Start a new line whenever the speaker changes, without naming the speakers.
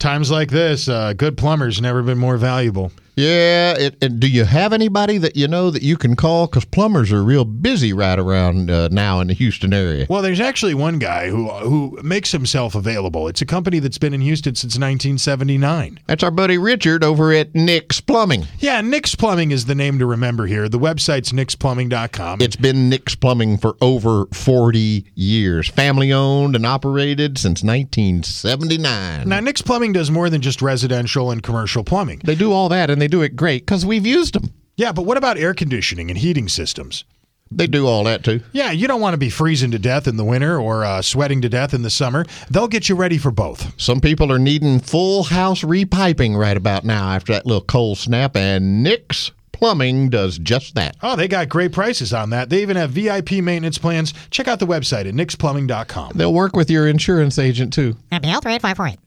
times like this, good plumber's never been more valuable.
Yeah, and do you have anybody that you know that you can call? Because plumbers are real busy right around now in the Houston area.
Well, there's actually one guy who makes himself available. It's a company that's been in Houston since 1979.
That's our buddy Richard over at Nick's Plumbing.
Yeah, Nick's Plumbing is the name to remember here. The website's nicksplumbing.com.
It's been Nick's Plumbing for over 40 years. Family owned and operated since 1979.
Now, Nick's Plumbing does more than just residential and commercial plumbing.
They do all that, and they do it great because we've used them.
Yeah, but what about air conditioning and heating systems?
They do all that, too.
Yeah, you don't want to be freezing to death in the winter or sweating to death in the summer. They'll get you ready for both.
Some people are needing full house repiping right about now after that little cold snap, and Nick's Plumbing does just that.
Oh, they got great prices on that. They even have VIP maintenance plans. Check out the website at nicksplumbing.com.
They'll work with your insurance agent, too.
MPL 38548.